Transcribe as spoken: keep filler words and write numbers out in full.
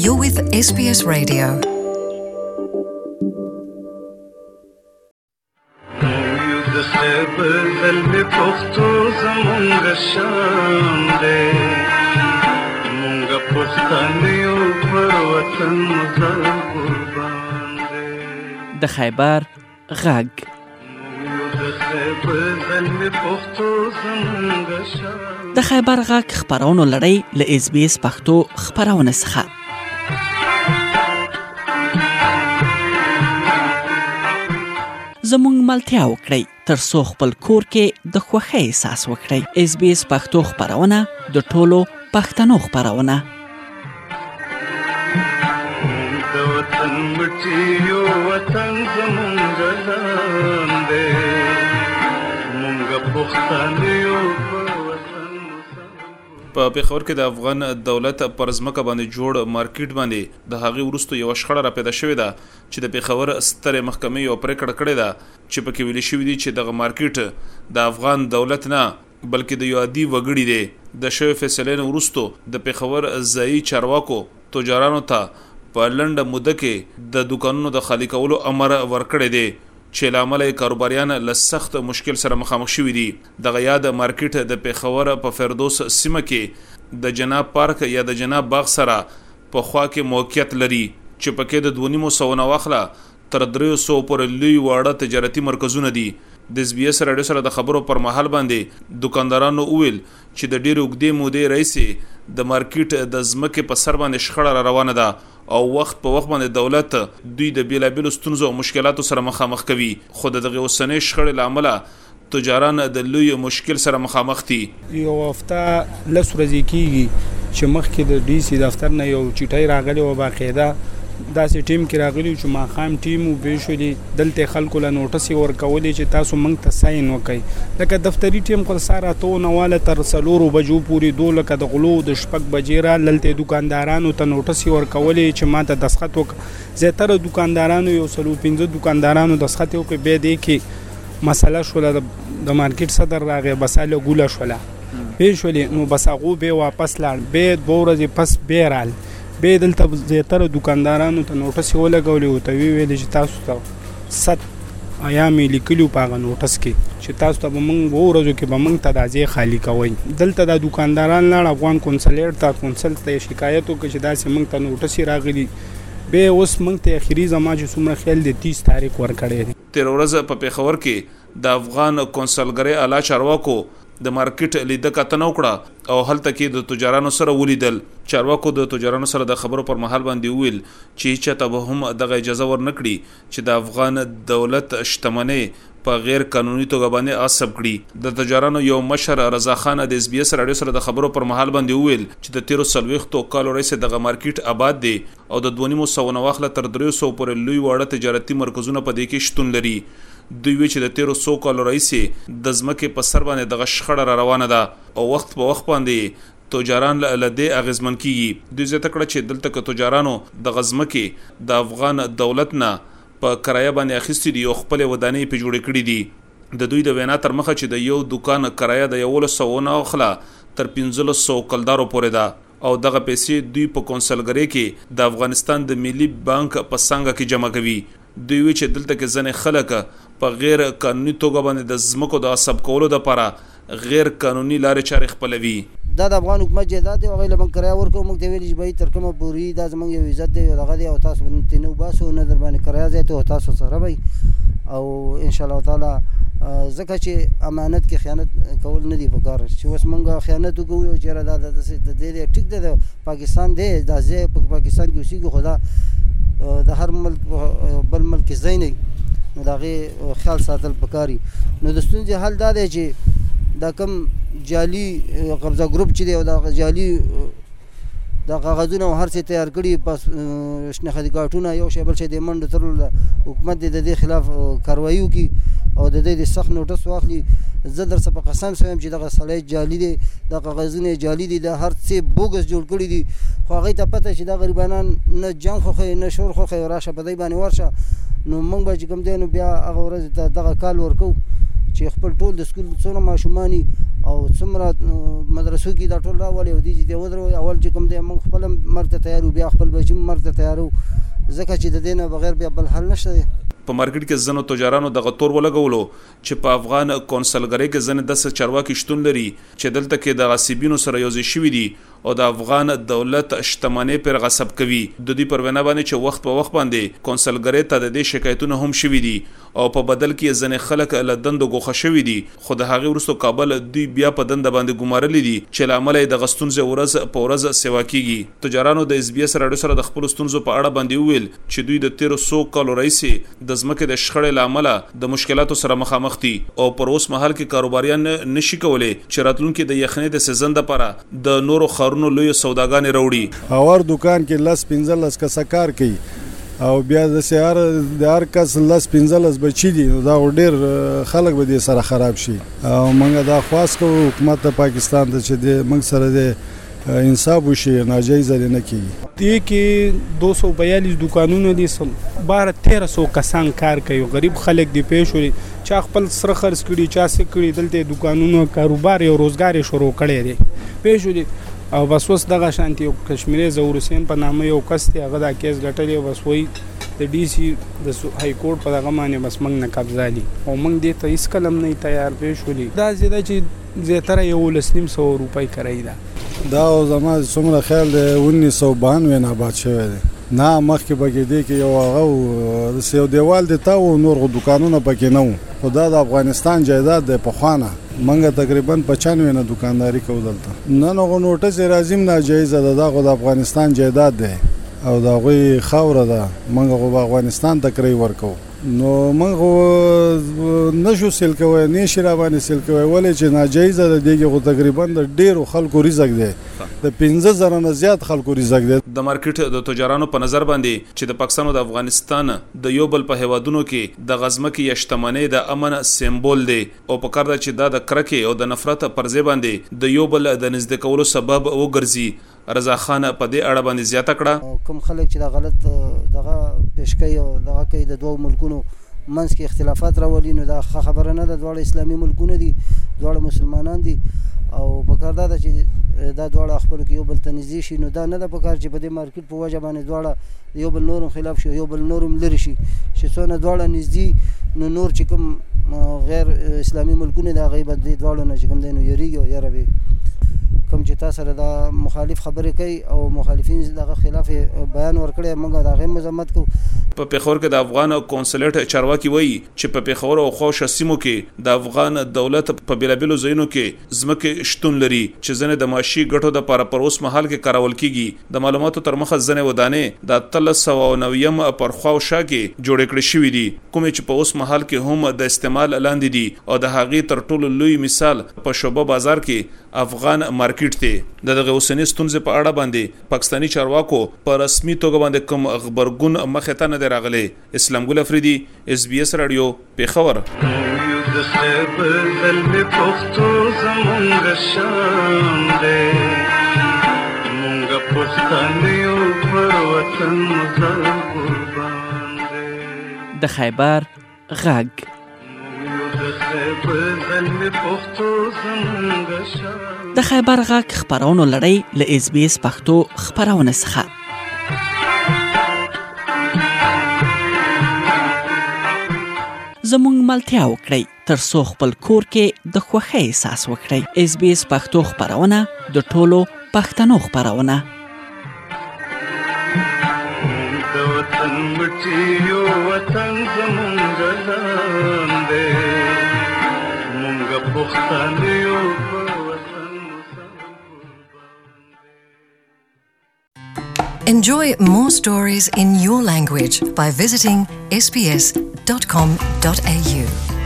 You're with S B S Radio. د خیبر غږ د خیبر غږ خبرونو لړۍ له اس بي اس پښتو خبرونه څخه زموږ ملتیا وکړئ تر څو خپل کور کې د خوښۍ احساس وکړئ. اس بي اس پښتو خبرونه د ټولو پښتنو خبرونه په پیښور کې د افغان دولت پر ځمکه باندې جوړ مارکیټ باندې د هغې وروسته یو شخړه را پیدا شوې ده چې د پیښور سترې محکمې یو پریکړه کړې ده چې پکې ویل شوی دی چې دغه مارکیټ د افغان دولت نه بلکې د یو عادي وګړي دی. د شوی فیصلې نه وروسته د پیښور ځایي چارواکو تجارانو ته په لنډه موده کې د دکانونو د خالي کولو امر ورکړی دی چې لامل کاروباریان له سخت مشکل سره مخامخ شوي دي. دغه یاد مارکیټ د پیښور په فردوس سیمه کې د جناب پارک یا د جناب باغ سره په خوا کې موقعیت لري چې پکې د دوه نیم سوه نه واخله تر درې سوه پورې لوی واړه تجارتي مرکزونه دي. د اس بي اس رادیو سره د خبرو پر مهال باندې دکاندارانو وویل چې د ډېر اوږدې مودې راهیسې د مارکیټ د ځمکې په سر باندې شخړه را روانه ده او وخت په وخت باندې دولت دوی د بیلابیلو ستونزو او مشکلاتو سره مخامخ کوي. خو دغه اوسنۍ شخړې له امله تجاران د لوی مشکل سره مخامخ دي. یو هفته لس ورځې کېږي چې مخکې د ډي سي دفتر نه یو چټۍ راغلی و باقاعده داسې ټیم کې راغلی چې ماښام ټیم و بیشولي دلته خلکو له نوټسې ورکولې چې تاسو موږ ته ساین وکئ. لکه دفتري ټیم خو سار اته نواله تر څلورو بجو پورې دو لکه د غلو د شپږ بجې را دلته دکاندارانو ته نوټسې ورکولې چې ما ته دسخط وکړه. زیاتره دکاندارانو یو څلور پنځه دکاندارانو دسخط وکړ. بیا دې کې مسله شوله د مارکیټ صدر راغی بساله ګوله شوله بیشولي نو بس هغو بیا واپس لاړ. بیا دوه ورځې پس بیا رال به دلته زیاتره دکاندارانو ته نوټس ولګولې او ته ویل چې تاسو ته ست ایامې لیکلو په هغه نوټس کې چې تاسو ته به موږ وو ورځو کې به موږ ته د ځای خالی کوئ. دلته د دکانداران لاړ افغان کونسلیټ ته کونسل ته شکایت وکړي چې داسې موږ ته نوټس راغلی. به اوس موږ ته اخري زما چې څومره خیال دی تیس تاریخ ورکړی دی. تیر ورځ په پیښور کې د افغان کونسلګرۍ اعلی چارواکو د مارکیټ لیده کتنه وکړه او هلته کې د تجارانو سره ولیدل. چارواکو د تجارانو سره د خبرو پر مهال باندې ویل چې چاته به هم دغه اجازه ورنکړي چې د افغان دولت شتمنۍ په غیر قانوني توګه باندې عصب کړي. د تجارانو یو مشر رضا خان د اس بي اس رادیو سره د خبرو پر مهال باندې ویل چې د تیرو څلوېښتو کالو راهیسې دغه مارکیټ آباد دی او د دوه نیم سوه نه واخله تر درې سوه پورې لوی واړه تجارتي مرکزونه په دې کې شتون لري. دوی وی چې د تیرو څو کالو راهیسې د ځمکې په سر باندې دغه شخړه را روانه ده او وخت په وخت باندې تجاران له دې اغیزمن کیږي. دوی زیاته کړه چې دلته که تجارانو د ځمکې د افغان دولت نه په کرایه باندې اخیستې دي او خپلې ودانۍ پې جوړې کړي دي. د دوی د وینا تر مخه چې د یو دکان کرایه د یولس سوه نه واخله تر پنځلس سوه کلدارو پورې ده او دغه پیسې دوی په کونسلګرۍ کې د افغانستان د ملي بانک په څنګه کې جمع کوي. دوی وی چې دلته کې ځنې خلک په غیر قانوني توګه باندې د ځمکو د عصب کولو دپاره غیر قانوني لارې چارې خپلوي. دا د افغان حکومت جایداد دی او هغوی له موږ کرایه ورکوو. موږ ته ویلي چې بهی تر کومه پورې دا زموږ یو عزت دی او دغه دی او تاسو به ترې نه وباسو نه در باندې کرایه زیاتې او تاسو سره به او انشاءالله تعالی ځکه چې امانت کې خیانت کول نه دي پکار چې اوس موږ خیانت وکړو او چېرې دا د دې دی ټیک دی د پاکستان دی دا ځای په پاکستان کې اوسېږي خو دا د هر ملک بل ملک ځای نه نو د هغې خیال ساتل پکار وي. نو د ستونزې حل دا دی چې دا کوم جعلي قبضه ګروپ چې دی او دا جعلي دا کاغذونه او هر څه تیار کړي پس شناختی کارتونه یو شی بل شی د منډو ترلو حکومت دې د دې خلاف کاروایي وکړي او د دې د سخت نوټس واخلي. زه در څه په قسم سویم چې دغه سړی جعلي دی دا کاغذونه جعلي دي دا هر څه بوګس جوړ کړي دي خو هغوی ته پته چې دا غریبانان نه جنګ خوښوي نه شور خوښوي راشه په دی باندې ورشه. نو موږ به چې کوم دی نو بیا هغه ورځ ته دغه کال ورکوو چې خپل ټول د سکول څونه ماشومانی او څومره مدرسو کې دا ټول راولي او دي چې ودرو اول چې کوم دی موږ خپل مرته تیارو بیا خپل بچم مرته تیارو ځکه چې د دینه بغیر بیا بل حل نشته. په مارکیټ کې زنو تجارانو د غتور ولګولو چې په افغان کونسلګری کې زنه د چارواکي شتون لري چې دلته کې د غصبینو سره یوځای شوی دي او د افغان دولت شتمنۍ پر غصب کوي. د دې پر وینا باندې چې وخت په وخت باندې کونسلګری ته د دې شکایتونه هم شوي دي او په بدل کې زنه خلک له دندو غوښه شوي دي. خو د هغه ورستو کابل دوی بیا په دند باندې ګمارلې دي چې لامل د غستونځ ورځ په ورځ سیوا کیږي. تجارانو د اس بي اس رادیو سره د خپل ستونزو په اړه باندې ویل چې دوی د تیرو سو کالو رئیسي د ځمکې د شخړې لامل د مشکلاتو سره مخامخ دي او پر اوس مهال کې کاروباریان نشي کولای چې راتلونکي د یخنۍ د سیزن لپاره د نورو خارونو لوی سودا غانې وروړي. اور دکان کې لاس پنځلس کسه کار کوي او بیا د سیار د هر کس لاس پنځلس بچی دي دا ډیر خلک به دې سره خراب شي او موږ دا خواست کوو حکومت پاکستان ته چې د موږ سره د انصاف وشي ناجایز نه کیږي. دې کې دو سو بیالیس دکانونه دي سم بار تیرہ سو کسان کار کوي غریب خلک دی پېښوري چا خپل سره خرڅ کړي چا سې کړي دلته دکانونو کاروبار او روزګار شروع کړي دي پېښوري او بس وس دغه شانتي یو کشمیري زور حسین په نامه یو کس دی هغه دا کیس ګټلی بس وای د ډي سي د های کورټ په دغه باندې بس موږ نه قبضه دي او موږ دې ته هیڅ کلم نه تیار پېښولي دا زیاده چې زیاتره یو لسنیم سو روپۍ کرای دا دا زما څومره خیال دی انیس سو بانوي نه آباد شوی دی نه مخکې پکې دی کې یو هغه د یو دیوال دی تا او نور دکانونه پکې نه وو خو دا د افغانستان جایداد دی پخوانه منګه تقریبا پچانوي نه دکانداري کوو دلته نن هغه نوټس راځم ناجایز ده دا د افغانستان جایداد دی او دا غوي خاوره ده منګه په افغانستان تکرای ورکو نو منغه نشو سیل کوي نشي را باندې سیل کوي ولې چې ناجایز ده دیګه تقریبا د ډیرو خلکو رزق دی د پنځه زره نه زیات خلکو رزق دی. د مارکیټ د تجارانو په نظر باندې چې د پاکستان او د افغانستان د یو بل په هوادونو کې د غزمکي یشتمنۍ د امن سمبول دی او په کار ده چې دا د کرکې او د نفرت پر ځای باندې د یو بل د نږدې کولو سبب وګرځي. رضا خان په دې اړه باندې زیاته کړه کوم خلک چې دا غلط دغه پیشکې او دغه کوي د دوه ملکونو منځ کې اختلافات راولي نو دا خبره نه ده دواړه اسلامي ملکونه دي دواړه مسلمانان دي او په کار ده چې دا دواړه خپل کې یو بل ته نږدې شي نو دا نه ده په کار چې په دې مارکیټ په وجه باندې دواړه یو بل نورم خلاف شي یو بل نورم لري شي چې څونه دواړه نږدې نو نور چې کوم غیر اسلامي ملکونه دا غیبت دي دواړو نه چې کوم دی نو یریږي او یاره به کوم چې تاسو سره دا مخالف خبرې کوي او مخالفین دغه خلاف بیان ورکړي موږ دا غي مذمت کوو. په پیښور کې د افغان کونسلیټ چارواکي وایي چې په پیښور او خوش سیمو کې د افغان دولت په بیلابلو ځایونو کې ځمکې شتون لري چې ځنه د معاشي ګټو د لپاره پر اوس مهال کې کارول کیږي. د معلوماتو تر مخه ځنه ودانې د اتلس سوه نویم پر خوا او شا کې جوړ کړي شوې دي کوم چې په اوس مهال کې هم د استعمال لاندې دي او د هغې تر ټولو لوی مثال په شوبه بازار کې افغان مارکیټ دی. د دغه اوسنۍ ستونزې په اړه باندې پاکستاني چارواکو په رسمي توګه باندې کوم خبرګون مخه ته نه دی راغلی. اسلام ګل افریدي اس بي اس رادیو پیښور. د خیبر غږ د خیبر غږ خبرونو لړۍ له اس بي اس پښتو خبرونه څخه زموږ ملتیا وکړئ تر څو خپل کور کې د خوښۍ احساس وکړئ. اس بي اس پښتو خبرونه د ټولو پښتنو خبرونه د وطن مټي یو وطن زموږ ځان دی موږ پښتانه یو Enjoy more stories in your language by visiting s b s dot com dot a u.